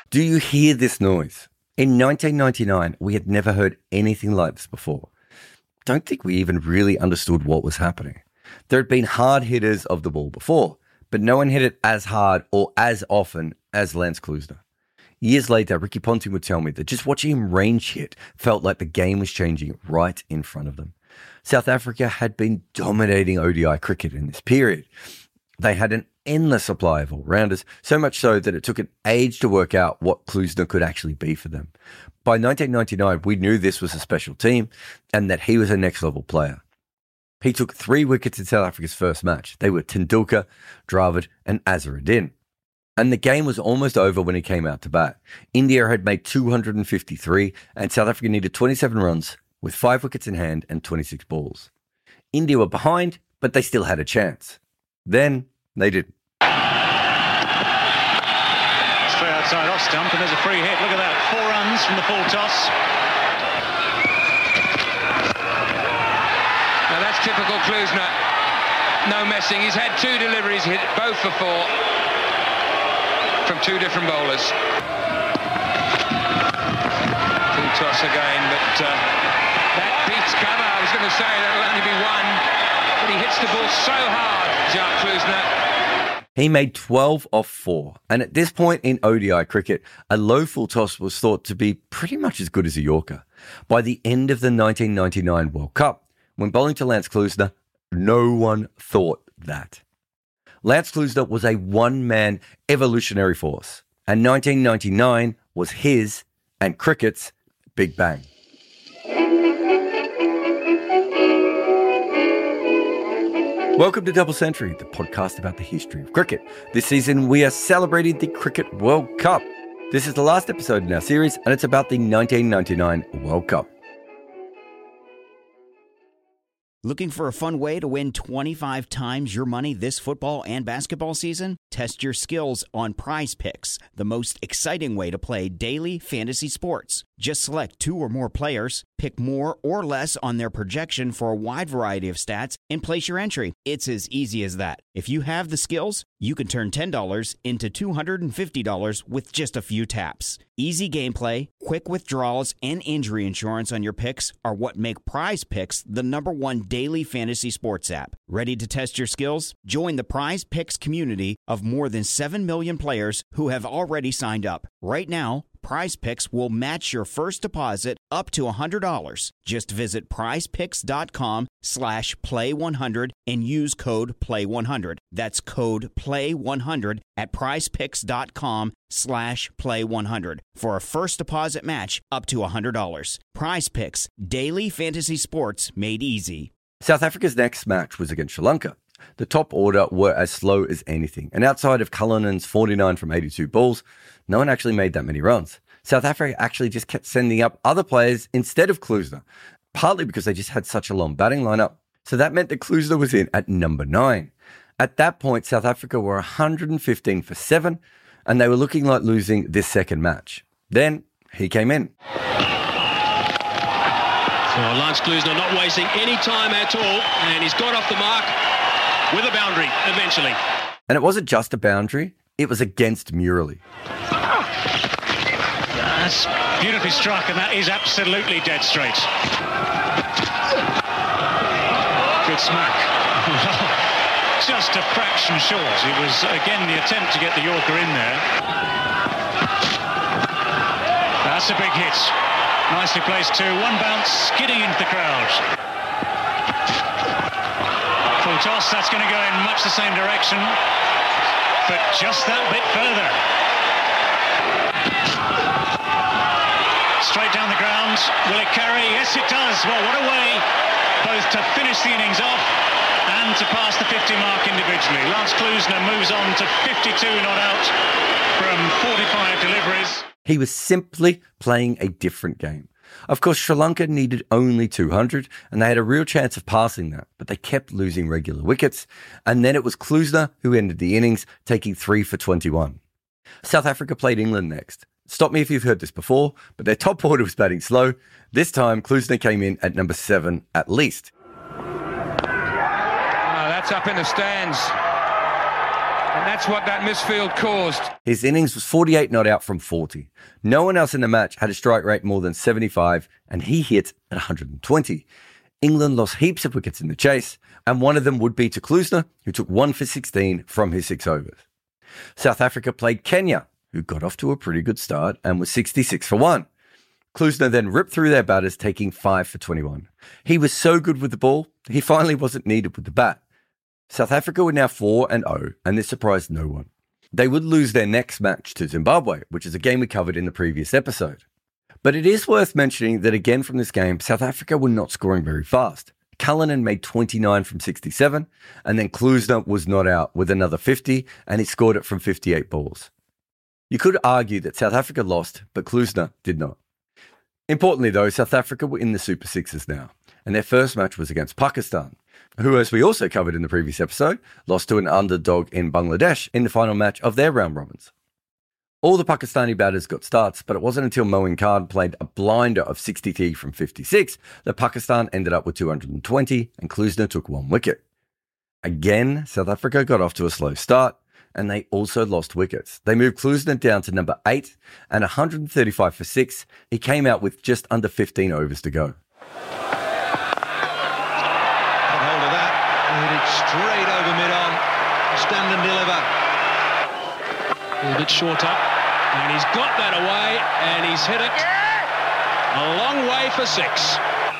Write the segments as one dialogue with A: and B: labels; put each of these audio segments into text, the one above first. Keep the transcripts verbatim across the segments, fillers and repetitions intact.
A: Do you hear this noise? In nineteen ninety-nine, we had never heard anything like this before. Don't think we even really understood what was happening. There had been hard hitters of the ball before, but no one hit it as hard or as often as Lance Klusener. Years later, Ricky Ponting would tell me that just watching him range hit felt like the game was changing right in front of them. South Africa had been dominating O D I cricket in this period. They had an endless supply of all-rounders, so much so that it took an age to work out what Klusener could actually be for them. By nineteen ninety-nine, we knew this was a special team and that he was a next-level player. He took three wickets in South Africa's first match. They were Tendulkar, Dravid and Azharuddin. And the game was almost over when he came out to bat. India had made two hundred fifty-three and South Africa needed twenty-seven runs with five wickets in hand and twenty-six balls. India were behind, but they still had a chance. Then they didn't.
B: Straight outside off stump, and there's a free hit. Look at that, four runs from the full toss.
C: Now that's typical Klusener. No messing. He's had two deliveries, hit both for four from two different bowlers. Full toss again, but uh, that beats cover. I was going to say that'll only be one, but he hits the ball so hard, Jacques Klusener.
A: He made twelve off four, and at this point in O D I cricket, a low full toss was thought to be pretty much as good as a Yorker. By the end of the nineteen ninety-nine World Cup, when bowling to Lance Klusener, no one thought that. Lance Klusener was a one-man evolutionary force, and nineteen ninety-nine was his and cricket's Big Bang. Welcome to Double Century, the podcast about the history of cricket. This season, we are celebrating the Cricket World Cup. This is the last episode in our series, and it's about the nineteen ninety-nine World Cup.
D: Looking for a fun way to win twenty-five times your money this football and basketball season? Test your skills on Prize Picks, the most exciting way to play daily fantasy sports. Just select two or more players, pick more or less on their projection for a wide variety of stats, and place your entry. It's as easy as that. If you have the skills, you can turn ten dollars into two hundred fifty dollars with just a few taps. Easy gameplay, quick withdrawals, and injury insurance on your picks are what make Prize Picks the number one daily fantasy sports app. Ready to test your skills? Join the Prize Picks community of more than seven million players who have already signed up. Right now, Prize Picks will match your first deposit up to one hundred dollars. Just visit prizepicks.com slash play one hundred and use code play one hundred. That's code play one hundred at prizepicks.com slash play one hundred for a first deposit match up to one hundred dollars. Prize Picks, daily fantasy sports made easy.
A: South Africa's next match was against Sri Lanka. The top order were as slow as anything, and outside of Cullinan's forty-nine from eighty-two balls, no one actually made that many runs. South Africa actually just kept sending up other players instead of Klusener, partly because they just had such a long batting lineup. So that meant that Klusener was in at number nine. At that point, South Africa were one hundred fifteen for seven, and they were looking like losing this second match. Then he came in.
E: So Lance Klusener not wasting any time at all, and he's got off the mark with a boundary eventually.
A: And it wasn't just a boundary, it was against Murali.
B: That's beautifully struck, and that is absolutely dead straight. Good smack. Just a fraction short. It was, again, the attempt to get the Yorker in there. That's a big hit. Nicely placed too. One bounce, skidding into the crowd. Full toss, that's going to go in much the same direction, but just that bit further. Straight down the ground. Will it carry? Yes, it does. Well, what a way both to finish the innings off and to pass the fifty mark individually. Lance Klusener moves on to fifty-two not out from forty-five deliveries.
A: He was simply playing a different game. Of course, Sri Lanka needed only two hundred, and they had a real chance of passing that, but they kept losing regular wickets, and then it was Klusener who ended the innings, taking three for twenty-one. South Africa played England next. Stop me if you've heard this before, but their top order was batting slow. This time, Klusener came in at number seven at least.
C: Oh, that's up in the stands. And that's what that misfield caused.
A: His innings was forty-eight not out from forty. No one else in the match had a strike rate more than seventy-five, and he hit at one hundred twenty. England lost heaps of wickets in the chase, and one of them would be to Klusener, who took one for sixteen from his six overs. South Africa played Kenya, who got off to a pretty good start and was sixty-six for one. Klusener then ripped through their batters, taking five for twenty-one. He was so good with the ball, he finally wasn't needed with the bat. South Africa were now four and oh, and this surprised no one. They would lose their next match to Zimbabwe, which is a game we covered in the previous episode. But it is worth mentioning that again from this game, South Africa were not scoring very fast. Cullinan made twenty-nine from sixty-seven, and then Klusener was not out with another fifty, and he scored it from fifty-eight balls. You could argue that South Africa lost, but Klusener did not. Importantly though, South Africa were in the Super Sixes now, and their first match was against Pakistan, who, as we also covered in the previous episode, lost to an underdog in Bangladesh in the final match of their round robins. All the Pakistani batters got starts, but it wasn't until Moeen Khan played a blinder of sixty-three from fifty-six that Pakistan ended up with two hundred twenty and Klusener took one wicket. Again, South Africa got off to a slow start, and they also lost wickets. They moved Klusener down to number eight, and one hundred thirty-five for six, he came out with just under fifteen overs to go.
F: Straight over mid-on, stand and deliver.
E: A little bit shorter, and he's got that away, and he's hit it a long way for six.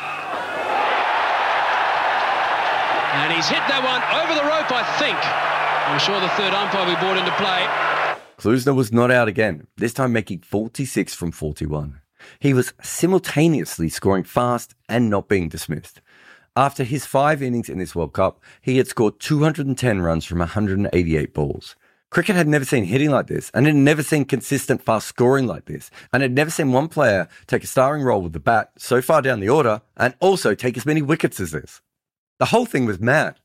E: And he's hit that one over the rope, I think. I'm sure the third umpire will be brought into play.
A: Klusener was not out again, this time making forty-six from forty-one. He was simultaneously scoring fast and not being dismissed. After his five innings in this World Cup, he had scored two hundred ten runs from one hundred eighty-eight balls. Cricket had never seen hitting like this, and had never seen consistent fast scoring like this, and had never seen one player take a starring role with the bat so far down the order and also take as many wickets as this. The whole thing was mad.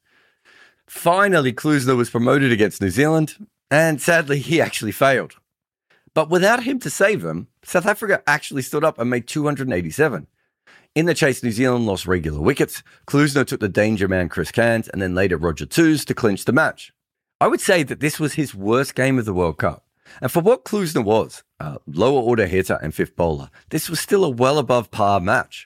A: Finally, Klusener was promoted against New Zealand, and sadly, he actually failed. But without him to save them, South Africa actually stood up and made two hundred eighty-seven. In the chase, New Zealand lost regular wickets. Klusener took the danger man Chris Cairns and then later Roger Toos to clinch the match. I would say that this was his worst game of the World Cup. And for what Klusener was, a lower order hitter and fifth bowler, this was still a well above par match.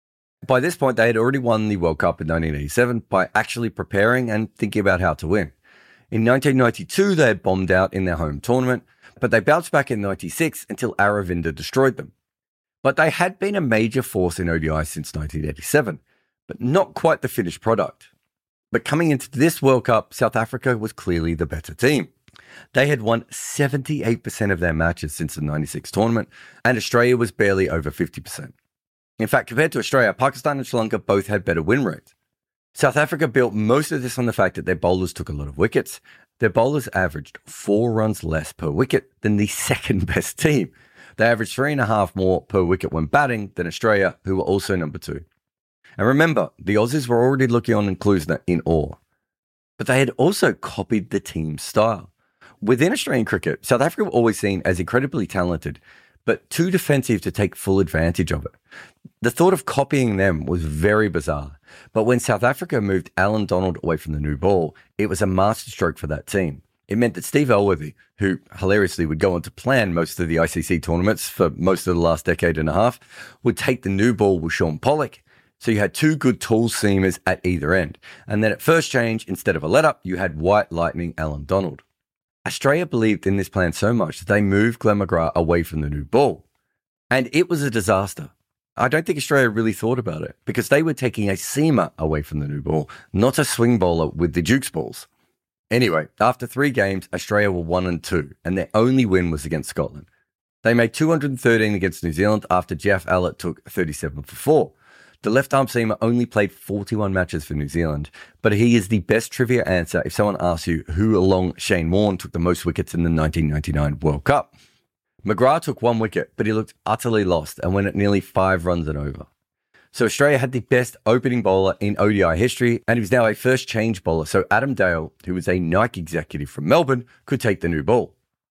A: By this point, they had already won the World Cup in nineteen eighty-seven by actually preparing and thinking about how to win. In nineteen ninety-two, they had bombed out in their home tournament, but they bounced back in ninety-six until Aravinda destroyed them. But they had been a major force in O D I since nineteen eighty-seven, but not quite the finished product. But coming into this World Cup, South Africa was clearly the better team. They had won seventy-eight percent of their matches since the ninety-six tournament, and Australia was barely over fifty percent. In fact, compared to Australia, Pakistan and Sri Lanka both had better win rates. South Africa built most of this on the fact that their bowlers took a lot of wickets. Their bowlers averaged four runs less per wicket than the second best team. They averaged three and a half more per wicket when batting than Australia, who were also number two. And remember, the Aussies were already looking on in Klusener in awe. But they had also copied the team's style. Within Australian cricket, South Africa were always seen as incredibly talented, but too defensive to take full advantage of it. The thought of copying them was very bizarre. But when South Africa moved Alan Donald away from the new ball, it was a masterstroke for that team. It meant that Steve Elworthy, who hilariously would go on to plan most of the I C C tournaments for most of the last decade and a half, would take the new ball with Sean Pollock. So you had two good tall seamers at either end. And then at first change, instead of a let-up, you had white lightning Alan Donald. Australia believed in this plan so much that they moved Glenn McGrath away from the new ball. And it was a disaster. I don't think Australia really thought about it because they were taking a seamer away from the new ball, not a swing bowler with the Dukes balls. Anyway, after three games, Australia were one and two, and their only win was against Scotland. They made two hundred thirteen against New Zealand after Jeff Allett took thirty-seven for four. The left-arm seamer only played forty-one matches for New Zealand, but he is the best trivia answer if someone asks you who along Shane Warne took the most wickets in the nineteen ninety-nine World Cup. McGrath took one wicket, but he looked utterly lost and went at nearly five runs and over. So Australia had the best opening bowler in O D I history, and he was now a first change bowler, so Adam Dale, who was a Nike executive from Melbourne, could take the new ball.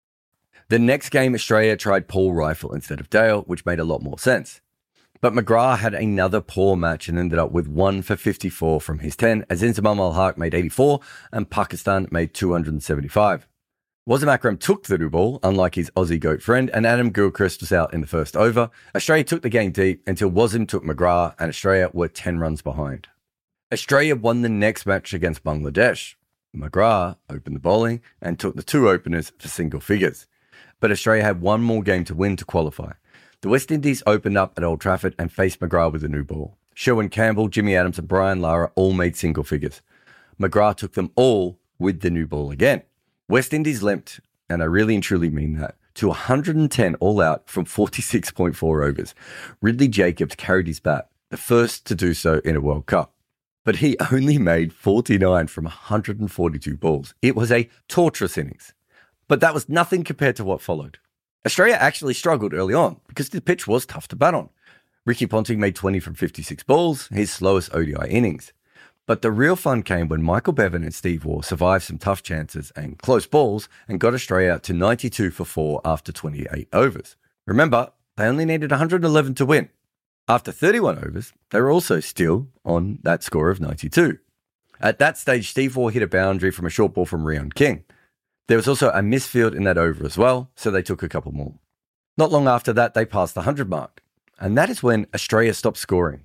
A: The next game, Australia tried Paul Rifle instead of Dale, which made a lot more sense. But McGrath had another poor match and ended up with one for fifty-four from his ten, as Inzamam Ul Haq made eighty-four and Pakistan made two hundred seventy-five. Wazim Akram took the new ball, unlike his Aussie GOAT friend, and Adam Gilchrist was out in the first over. Australia took the game deep until Wazim took McGrath, and Australia were ten runs behind. Australia won the next match against Bangladesh. McGrath opened the bowling and took the two openers for single figures. But Australia had one more game to win to qualify. The West Indies opened up at Old Trafford and faced McGrath with a new ball. Sherwin Campbell, Jimmy Adams and Brian Lara all made single figures. McGrath took them all with the new ball again. West Indies limped, and I really and truly mean that, to one hundred ten all out from forty-six point four overs. Ridley Jacobs carried his bat, the first to do so in a World Cup. But he only made forty-nine from one hundred forty-two balls. It was a torturous innings. But that was nothing compared to what followed. Australia actually struggled early on because the pitch was tough to bat on. Ricky Ponting made twenty from fifty-six balls, his slowest O D I innings. But the real fun came when Michael Bevan and Steve Waugh survived some tough chances and close balls and got Australia to ninety-two for four after twenty-eight overs. Remember, they only needed one hundred eleven to win. After thirty-one overs, they were also still on that score of ninety-two. At that stage, Steve Waugh hit a boundary from a short ball from Rion King. There was also a misfield in that over as well, so they took a couple more. Not long after that, they passed the one hundred mark. And that is when Australia stopped scoring.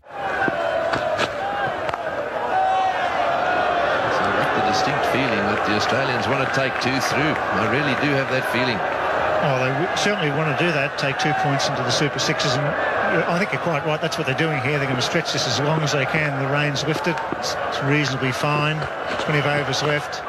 G: Distinct feeling that the Australians want to take two through. I really do have that feeling.
H: Oh, they w- certainly want to do that, take two points into the Super Sixes, and I think you're quite right. That's what they're doing here. They're going to stretch this as long as they can. The rain's lifted. It's, it's reasonably fine. twenty overs left.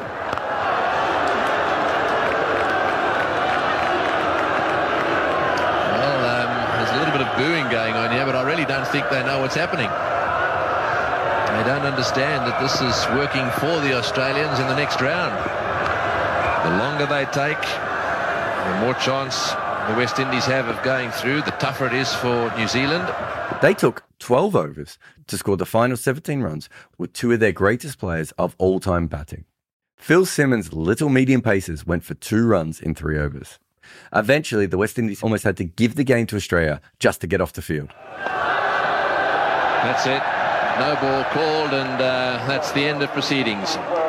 G: Well, um, there's a little bit of booing going on here, but I really don't think they know what's happening. They don't understand that this is working for the Australians in the next round. The longer they take, the more chance the West Indies have of going through, the tougher it is for New Zealand.
A: They took twelve overs to score the final seventeen runs with two of their greatest players of all time batting. Phil Simmons' little medium pacers went for two runs in three overs. Eventually, the West Indies almost had to give the game to Australia just to get off the field.
G: That's it. No ball called, and uh, that's the end of proceedings.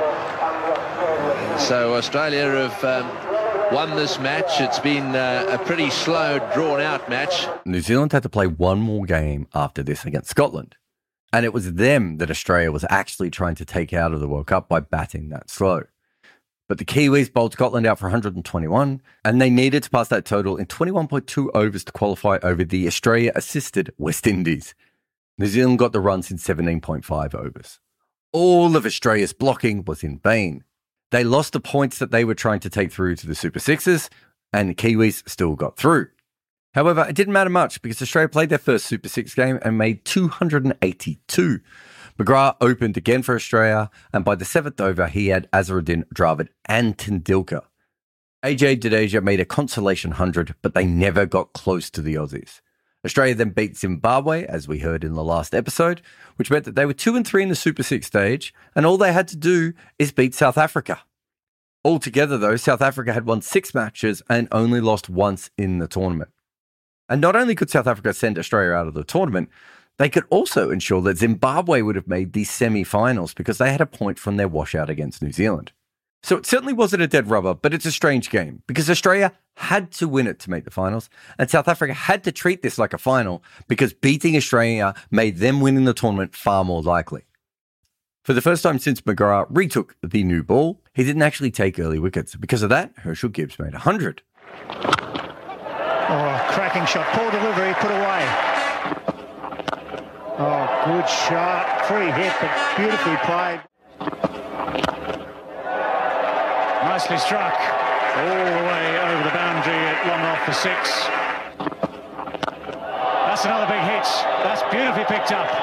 G: So Australia have um, won this match. It's been uh, a pretty slow, drawn-out match.
A: New Zealand had to play one more game after this against Scotland. And it was them that Australia was actually trying to take out of the World Cup by batting that slow. But the Kiwis bowled Scotland out for one hundred twenty-one, and they needed to pass that total in twenty-one point two overs to qualify over the Australia-assisted West Indies. New Zealand got the runs in seventeen point five overs. All of Australia's blocking was in vain. They lost the points that they were trying to take through to the Super Sixes, and the Kiwis still got through. However, it didn't matter much because Australia played their first Super Six game and made two hundred eighty-two. McGrath opened again for Australia, and by the seventh over, he had Azharuddin, Dravid and Tendulkar. A J Jadeja made a consolation one hundred, but they never got close to the Aussies. Australia then beat Zimbabwe, as we heard in the last episode, which meant that they were two and three in the Super Six stage, and all they had to do is beat South Africa. Altogether, though, South Africa had won six matches and only lost once in the tournament. And not only could South Africa send Australia out of the tournament, they could also ensure that Zimbabwe would have made the semi-finals because they had a point from their washout against New Zealand. So it certainly wasn't a dead rubber, but it's a strange game because Australia had to win it to make the finals, and South Africa had to treat this like a final because beating Australia made them winning the tournament far more likely. For the first time since McGrath retook the new ball, he didn't actually take early wickets. Because of that, Herschel Gibbs made one hundred.
H: Oh, cracking shot. Poor delivery, put away. Oh, good shot. Free hit, but beautifully played.
B: Nicely struck. All the way over the boundary at long off for six. That's another big hit. That's beautifully picked up.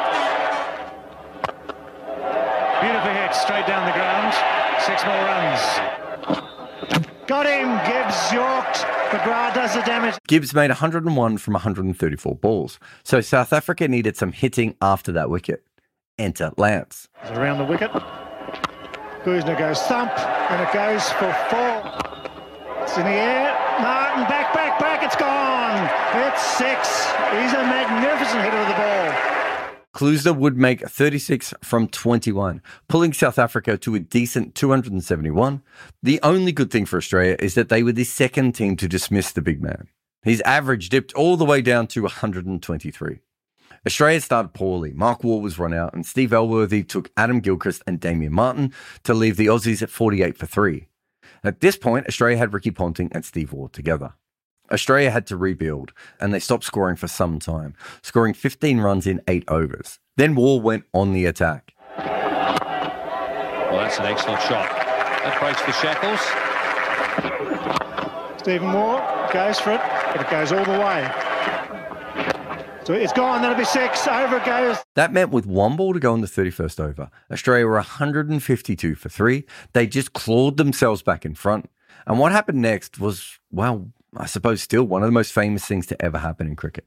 B: Beautifully hit straight down the ground. Six more runs.
H: Got him. Gibbs yorked. McGrath does the damage.
A: Gibbs made one hundred one from one hundred thirty-four balls. So South Africa needed some hitting after that wicket. Enter Lance.
H: It's around the wicket. Guzner goes thump, and it goes for four. It's in the air. Martin, back, back, back. It's gone. It's six. He's a magnificent hitter of the ball.
A: Klusener would make thirty-six from twenty-one, pulling South Africa to a decent two hundred seventy-one. The only good thing for Australia is that they were the second team to dismiss the big man. His average dipped all the way down to one hundred twenty-three. Australia started poorly. Mark Waugh was run out, and Steve Elworthy took Adam Gilchrist and Damien Martin to leave the Aussies at forty-eight for three. At this point, Australia had Ricky Ponting and Steve Waugh together. Australia had to rebuild, and they stopped scoring for some time, scoring fifteen runs in eight overs. Then Waugh went on the attack.
E: Well, that's an excellent shot. That breaks the shackles.
H: Stephen Waugh goes for it, but it goes all the way. So it's gone, that'll be six, over it goes.
A: That meant with one ball to go in the thirty-first over, Australia were one hundred fifty-two for three. They just clawed themselves back in front. And what happened next was, well, I suppose still one of the most famous things to ever happen in cricket.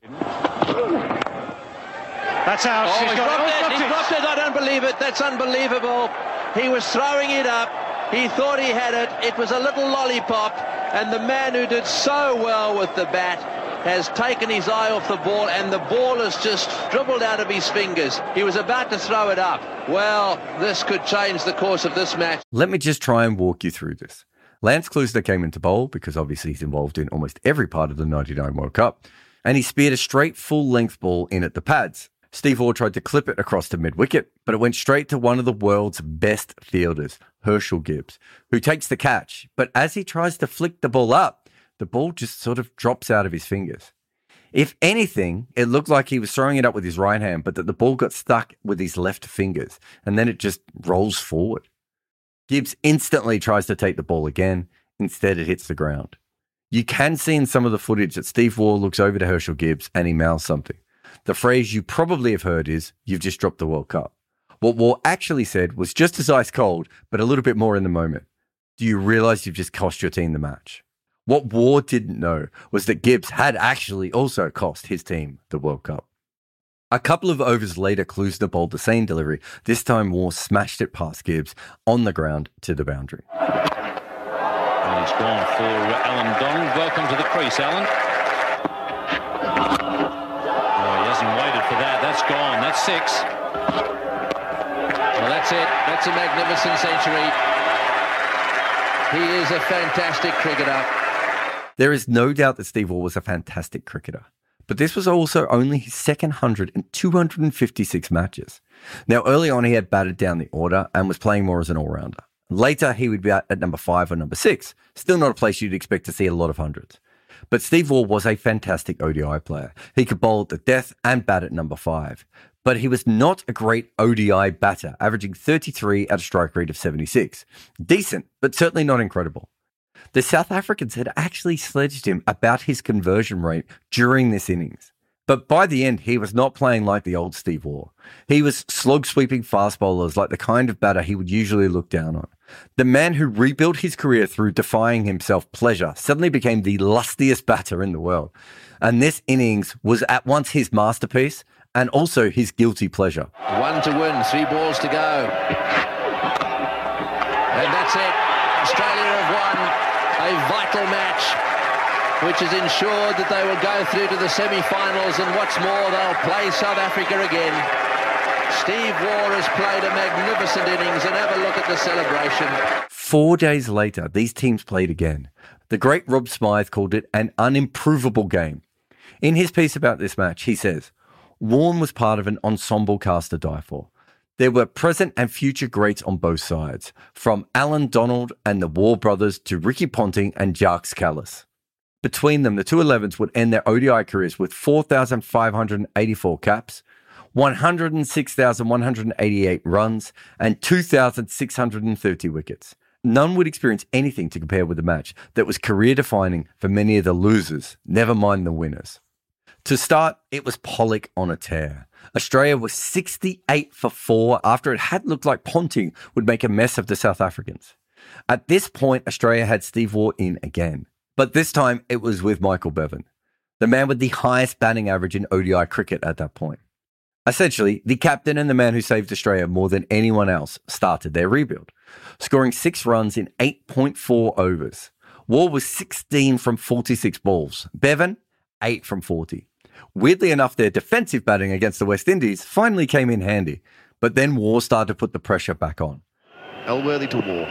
H: That's out.
G: Oh,
H: He's
G: he
H: got,
G: dropped
H: oh,
G: it. He dropped it. I don't believe it. That's unbelievable. He was throwing it up. He thought he had it. It was a little lollipop. And the man who did so well with the bat has taken his eye off the ball, and the ball has just dribbled out of his fingers. He was about to throw it up. Well, this could change the course of this match.
A: Let me just try and walk you through this. Lance Klusener came into bowl because obviously he's involved in almost every part of the ninety-nine World Cup, and he speared a straight full-length ball in at the pads. Steve Waugh tried to clip it across to mid-wicket, but it went straight to one of the world's best fielders, Herschel Gibbs, who takes the catch. But as he tries to flick the ball up, the ball just sort of drops out of his fingers. If anything, it looked like he was throwing it up with his right hand, but that the ball got stuck with his left fingers, and then it just rolls forward. Gibbs instantly tries to take the ball again. Instead, it hits the ground. You can see in some of the footage that Steve Waugh looks over to Herschel Gibbs and he mouths something. The phrase you probably have heard is, "You've just dropped the World Cup." What Waugh actually said was just as ice cold, but a little bit more in the moment. Do you realise you've just cost your team the match? What Waugh didn't know was that Gibbs had actually also cost his team the World Cup. A couple of overs later, Klusener bowled the same delivery. This time, Waugh smashed it past Gibbs on the ground to the boundary.
E: And he's gone for Alan Donald. Welcome to the crease, Alan. Oh, he hasn't waited for that. That's gone. That's six.
G: Well, that's it. That's a magnificent century. He is a fantastic cricketer.
A: There is no doubt that Steve Waugh was a fantastic cricketer, but this was also only his second hundred in two hundred fifty-six matches. Now, early on, he had batted down the order and was playing more as an all-rounder. Later, he would be at number five or number six, still not a place you'd expect to see a lot of hundreds. But Steve Waugh was a fantastic O D I player. He could bowl at the death and bat at number five. But he was not a great O D I batter, averaging thirty-three at a strike rate of seventy-six. Decent, but certainly not incredible. The South Africans had actually sledged him about his conversion rate during this innings. But by the end, he was not playing like the old Steve Waugh. He was slog-sweeping fast bowlers like the kind of batter he would usually look down on. The man who rebuilt his career through defying himself pleasure suddenly became the lustiest batter in the world. And this innings was at once his masterpiece and also his guilty pleasure.
G: One to win, three balls to go. And that's it. Australia have won a vital match, which has ensured that they will go through to the semi-finals, and what's more, they'll play South Africa again. Steve Waugh has played a magnificent innings, and have a look at the celebration.
A: Four days later, these teams played again. The great Rob Smythe called it an unimprovable game. In his piece about this match, he says, "Warne was part of an ensemble cast to die for. There were present and future greats on both sides, from Alan Donald and the Waugh brothers to Ricky Ponting and Jacques Kallis. Between them, the two elevens would end their O D I careers with four thousand five hundred eighty-four caps, one hundred six thousand one hundred eighty-eight runs, and two thousand six hundred thirty wickets. None would experience anything to compare with the match that was career-defining for many of the losers, never mind the winners." To start, it was Pollock on a tear. Australia was sixty-eight for four after it had looked like Ponting would make a mess of the South Africans. At this point, Australia had Steve Waugh in again. But this time, it was with Michael Bevan, the man with the highest batting average in O D I cricket at that point. Essentially, the captain and the man who saved Australia more than anyone else started their rebuild, scoring six runs in eight point four overs. Waugh was sixteen from forty-six balls. Bevan, eight from forty. Weirdly enough, their defensive batting against the West Indies finally came in handy, but then Waugh started to put the pressure back on.
I: Elworthy to Waugh.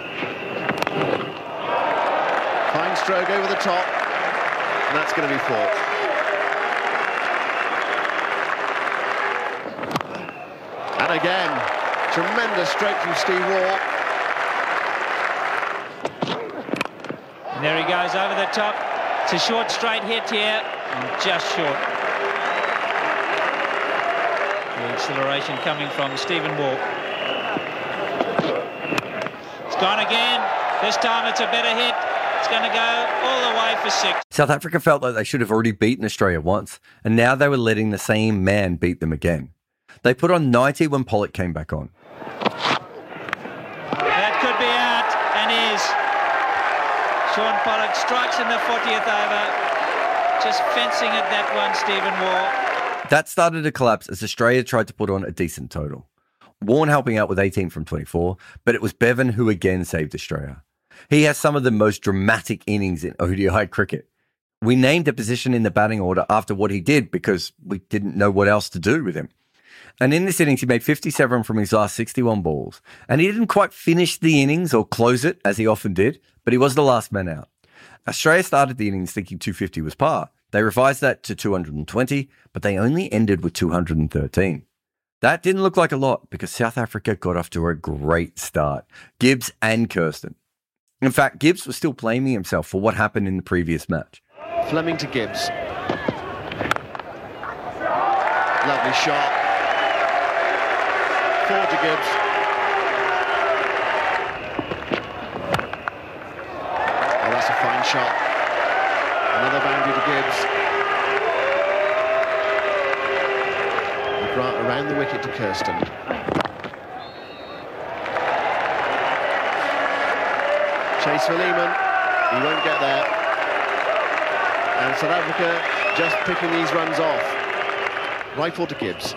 I: Fine stroke over the top, and that's going to be four. And again, tremendous stroke from Steve Waugh.
J: And there he goes over the top. It's a short straight hit here, and just short. The acceleration coming from Stephen Waugh. It's gone again. This time it's a better hit. It's going to go all the way for six.
A: South Africa felt like they should have already beaten Australia once, and now they were letting the same man beat them again. They put on ninety when Pollock came back on.
J: That could be out, and is. Shaun Pollock strikes in the fortieth over. Just fencing at that one, Stephen Waugh.
A: That started to collapse as Australia tried to put on a decent total. Warne helping out with eighteen from twenty-four, but it was Bevan who again saved Australia. He has some of the most dramatic innings in O D I cricket. We named a position in the batting order after what he did because we didn't know what else to do with him. And in this innings, he made fifty-seven from his last sixty-one balls. And he didn't quite finish the innings or close it, as he often did, but he was the last man out. Australia started the innings thinking two fifty was par. They revised that to two hundred twenty, but they only ended with two hundred thirteen. That didn't look like a lot because South Africa got off to a great start. Gibbs and Kirsten. In fact, Gibbs was still blaming himself for what happened in the previous match.
I: Fleming to Gibbs. Lovely shot. Forward to Gibbs. Oh, that's a fine shot. Another boundary to Gibbs. McGrath around the wicket to Kirsten. Chase for Lehman. He won't get there. And South Africa just picking these runs off. Rifle to Gibbs.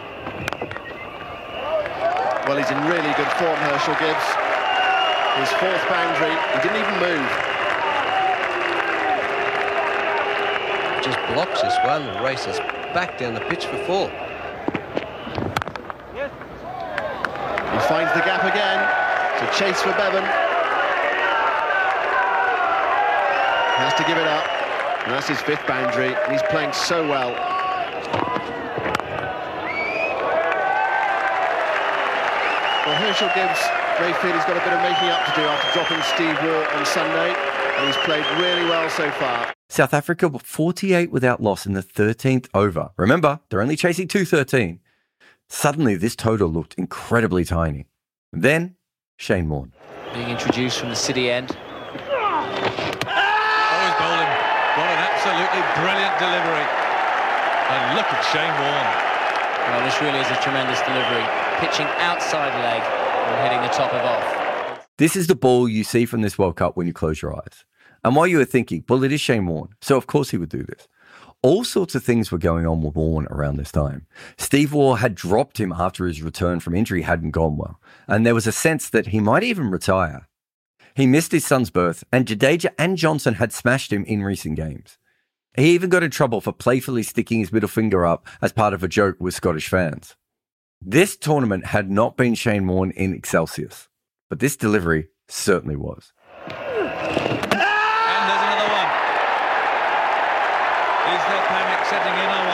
I: Well, he's in really good form, Herschel Gibbs. His fourth boundary, he didn't even move.
K: Just blocks as well and races back down the pitch for four.
I: He finds the gap again. So chase for Bevan. Has to give it up. And that's his fifth boundary. And he's playing so well. Well, Herschel Gibbs, they feel he's got a bit of making up to do after dropping Steve Waugh on Sunday. And he's played really well so far.
A: South Africa were forty-eight without loss in the thirteenth over. Remember, they're only chasing two thirteen. Suddenly, this total looked incredibly tiny. Then, Shane Warne.
L: Being introduced from the City end.
C: Always bowling. What an absolutely brilliant delivery. And look at Shane Warne.
L: Well, this really is a tremendous delivery. Pitching outside leg and hitting the top of off.
A: This is the ball you see from this World Cup when you close your eyes. And while you were thinking, well, it is Shane Warne, so of course he would do this. All sorts of things were going on with Warne around this time. Steve Waugh had dropped him after his return from injury hadn't gone well, and there was a sense that he might even retire. He missed his son's birth, and Jadeja and Johnson had smashed him in recent games. He even got in trouble for playfully sticking his middle finger up as part of a joke with Scottish fans. This tournament had not been Shane Warne in Excelsius, but this delivery certainly was.
C: Is there panic setting in, I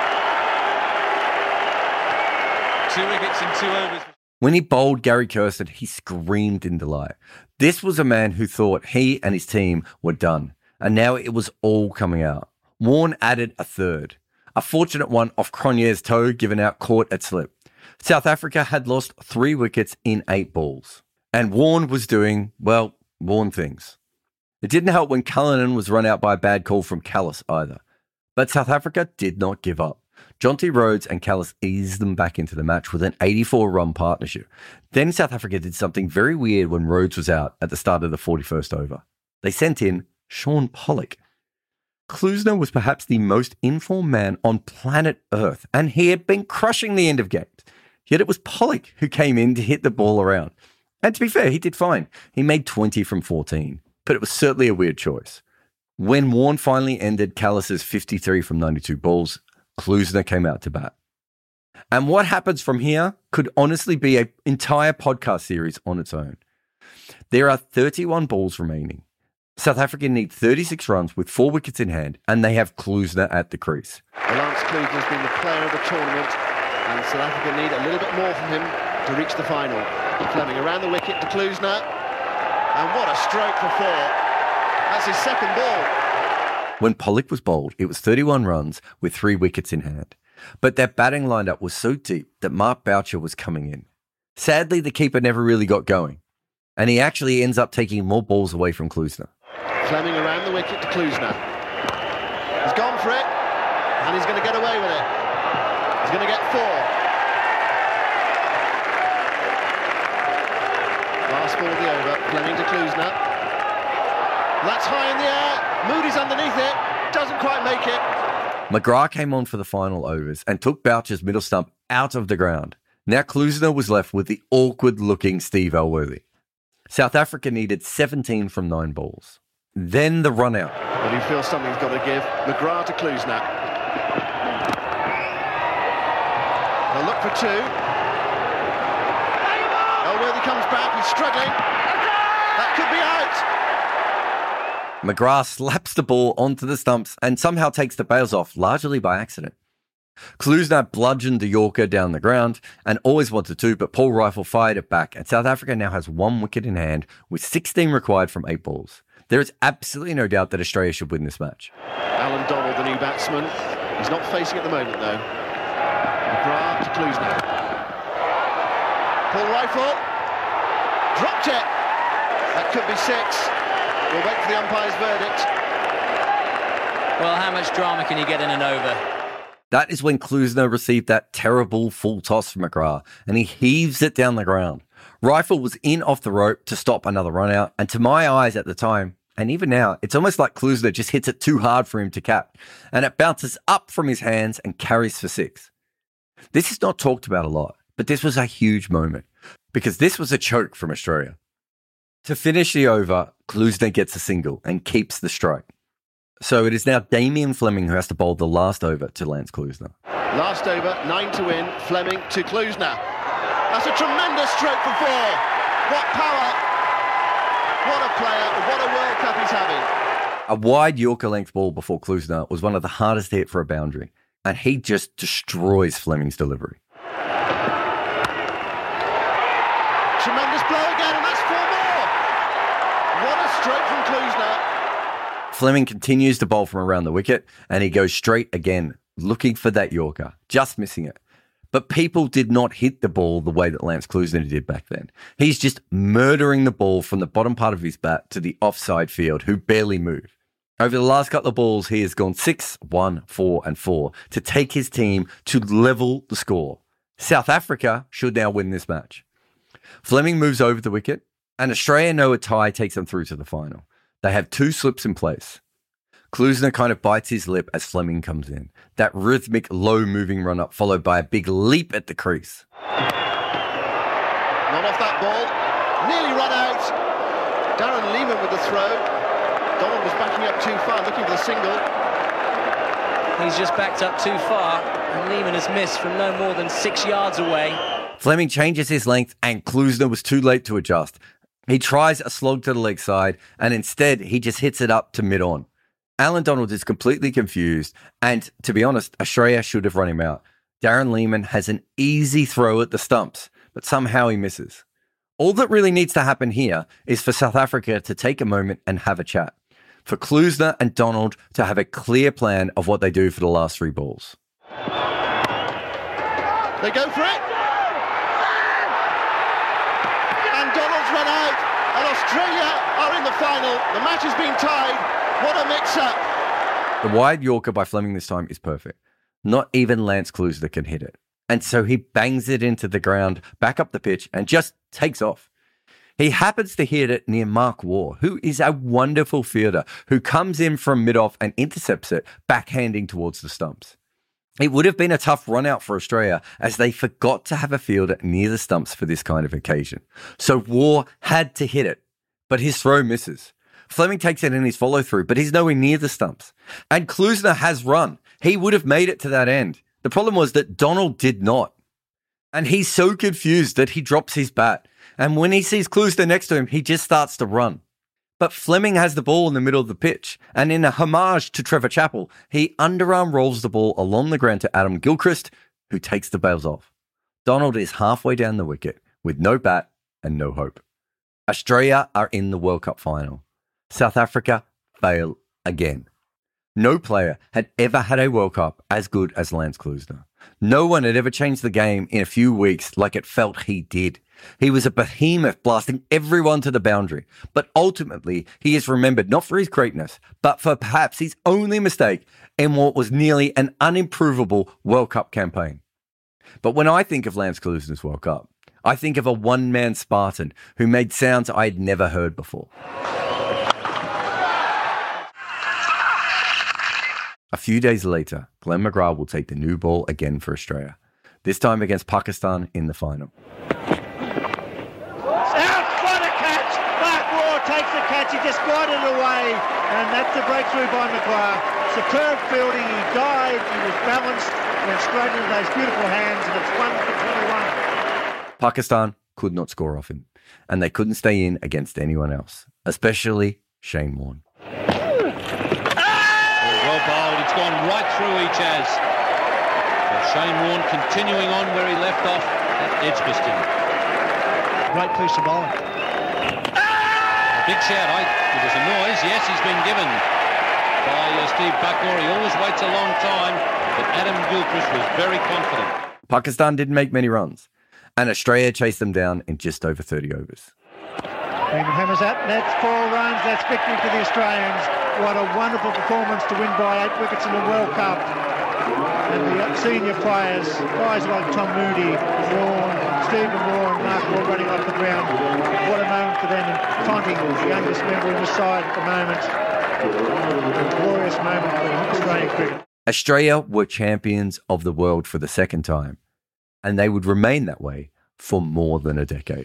C: wonder? Two wickets in two overs.
A: When he bowled Gary Kirsten, he screamed in delight. This was a man who thought he and his team were done, and now it was all coming out. Warne added a third, a fortunate one off Cronje's toe given out caught at slip. South Africa had lost three wickets in eight balls, and Warne was doing, well, Warne things. It didn't help when Cullinan was run out by a bad call from Callis either. But South Africa did not give up. Jonty Rhodes and Callis eased them back into the match with an eighty-four run partnership. Then South Africa did something very weird when Rhodes was out at the start of the forty-first over. They sent in Shaun Pollock. Klusener was perhaps the most informed man on planet Earth, and he had been crushing the end of games. Yet it was Pollock who came in to hit the ball around. And to be fair, he did fine. He made twenty from fourteen, but it was certainly a weird choice. When Warne finally ended Callis's fifty-three from ninety-two balls, Klusener came out to bat. And what happens from here could honestly be an entire podcast series on its own. There are thirty-one balls remaining. South Africa need thirty-six runs with four wickets in hand, and they have Klusener at the crease.
I: Lance Klusener has been the player of the tournament, and South Africa need a little bit more from him to reach the final. Fleming around the wicket to Klusener, and what a stroke for four. That's his second ball.
A: When Pollock was bowled, it was thirty-one runs with three wickets in hand. But their batting lineup was so deep that Mark Boucher was coming in. Sadly, the keeper never really got going, and he actually ends up taking more balls away from Klusener.
I: Fleming around the wicket to Klusener. He's gone for it, and he's going to get away with it. He's going to get four. Last ball of the over, Fleming to Klusener. That's high in the air, Moody's underneath it, doesn't quite make it.
A: McGrath came on for the final overs and took Boucher's middle stump out of the ground. Now Klusener was left with the awkward-looking Steve Elworthy. South Africa needed seventeen from nine balls. Then the run-out.
I: Well, you feel something's got to give. McGrath to Klusener. They'll look for two. Elworthy comes back, he's struggling. That could be out.
A: McGrath slaps the ball onto the stumps and somehow takes the bails off, largely by accident. Klusener bludgeoned the Yorker down the ground and always wanted to, but Paul Rifle fired it back, and South Africa now has one wicket in hand with sixteen required from eight balls. There is absolutely no doubt that Australia should win this match.
I: Alan Donald, the new batsman. He's not facing at the moment, though. McGrath to Klusener. Paul Rifle. Dropped it. That could be six. We'll wait for the umpire's verdict.
L: Well, how much drama can you get in an over?
A: That is when Klusener received that terrible full toss from McGrath, and he heaves it down the ground. Rifle was in off the rope to stop another run out, and to my eyes at the time, and even now, it's almost like Klusener just hits it too hard for him to cap, and it bounces up from his hands and carries for six. This is not talked about a lot, but this was a huge moment, because this was a choke from Australia. To finish the over, Klusener gets a single and keeps the strike. So it is now Damien Fleming who has to bowl the last over to Lance Klusener.
I: Last over, nine to win, Fleming to Klusener. That's a tremendous stroke for four. What power. What a player. What a World Cup he's having.
A: A wide Yorker length ball before Klusener was one of the hardest to hit for a boundary, and he just destroys Fleming's delivery.
I: Tremendous blow again, and that's four more. What a stroke from Klusener.
A: Fleming continues to bowl from around the wicket, and he goes straight again, looking for that Yorker, just missing it. But people did not hit the ball the way that Lance Klusener did back then. He's just murdering the ball from the bottom part of his bat to the offside field, who barely move. Over the last couple of balls, he has gone six, one, four, and four to take his team to level the score. South Africa should now win this match. Fleming moves over the wicket, and Australia know a tie takes them through to the final. They have two slips in place. Klusener kind of bites his lip as Fleming comes in. That rhythmic, low-moving run-up followed by a big leap at the crease.
I: Not off that ball. Nearly run out. Darren Lehmann with the throw. Donald was backing up too far, looking for the single.
L: He's just backed up too far, and Lehmann has missed from no more than six yards away.
A: Fleming changes his length, and Klusener was too late to adjust. He tries a slog to the leg side, and instead he just hits it up to mid-on. Alan Donald is completely confused, and to be honest, Australia should have run him out. Darren Lehmann has an easy throw at the stumps, but somehow he misses. All that really needs to happen here is for South Africa to take a moment and have a chat. For Klusener and Donald to have a clear plan of what they do for the last three balls.
I: They go for it. And Donald's run out. And Australia are in the final. The match has been tied. What a mix-up.
A: The wide Yorker by Fleming this time is perfect. Not even Lance Klusener can hit it. And so he bangs it into the ground, back up the pitch, and just takes off. He happens to hit it near Mark Waugh, who is a wonderful fielder, who comes in from mid-off and intercepts it, backhanding towards the stumps. It would have been a tough run out for Australia, as they forgot to have a fielder near the stumps for this kind of occasion. So Waugh had to hit it, but his throw misses. Fleming takes it in his follow-through, but he's nowhere near the stumps. And Klusener has run. He would have made it to that end. The problem was that Donald did not. And he's so confused that he drops his bat. And when he sees Klusener next to him, he just starts to run. But Fleming has the ball in the middle of the pitch. And in a homage to Trevor Chappell, he underarm rolls the ball along the ground to Adam Gilchrist, who takes the bails off. Donald is halfway down the wicket with no bat and no hope. Australia are in the World Cup final. South Africa fail again. No player had ever had a World Cup as good as Lance Klusener. No one had ever changed the game in a few weeks like it felt he did. He was a behemoth blasting everyone to the boundary. But ultimately, he is remembered not for his greatness, but for perhaps his only mistake in what was nearly an unimprovable World Cup campaign. But when I think of Lance Klusener's World Cup, I think of a one-man Spartan who made sounds I had never heard before. A few days later, Glenn McGrath will take the new ball again for Australia, this time against Pakistan in the final.
M: Out, what a catch! Mark Waugh takes the catch, he just glided away, and that's the breakthrough by McGrath. Superb fielding, he dived, he was balanced, went straight into those beautiful hands, and it's one for twenty-one.
A: Pakistan could not score off him, and they couldn't stay in against anyone else, especially Shane Warne.
E: Well bowled, it's gone right through Ijaz. So Shane Warne continuing on where he left off at Edgbaston.
H: Great piece of bowling.
E: A big shout, I, there's a noise, yes, he's been given by uh, Steve Bucknor. He always waits a long time, but Adam Gilchrist was very confident.
A: Pakistan didn't make many runs, and Australia chased them down in just over thirty overs.
H: Freeman hammers out, that's four runs, that's victory for the Australians. What a wonderful performance to win by eight wickets in the World Cup. And the senior players, guys like Tom Moody, Warne, Stephen Waugh and Mark Waugh running off the ground. What a moment for them. And Fonte, the youngest member in the side at the moment. A glorious moment for Australian cricket.
A: Australia were champions of the world for the second time, and they would remain that way for more than a decade.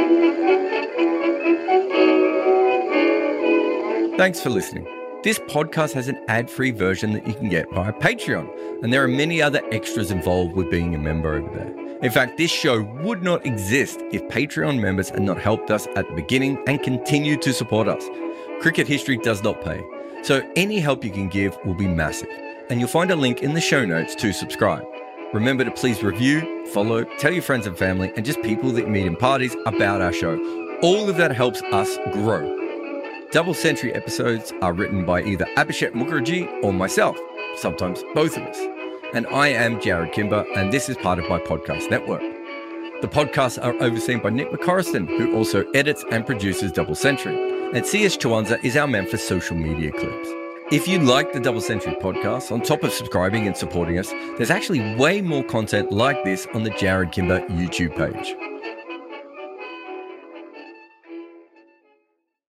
A: Thanks for listening. This podcast has an ad-free version that you can get via Patreon, and there are many other extras involved with being a member over there. In fact, this show would not exist if Patreon members had not helped us at the beginning and continue to support us. Cricket history does not pay, so any help you can give will be massive, and you'll find a link in the show notes to subscribe. Remember to please review, follow, tell your friends and family, and just people that you meet in parties about our show. All of that helps us grow. Double Century episodes are written by either Abhishek Mukherjee or myself, sometimes both of us. And I am Jared Kimber, and this is part of my podcast network. The podcasts are overseen by Nick McCorriston, who also edits and produces Double Century. And C S Chwanza is our man for social media clips. If you like the Double Century podcast, on top of subscribing and supporting us, there's actually way more content like this on the Jared Kimber YouTube page.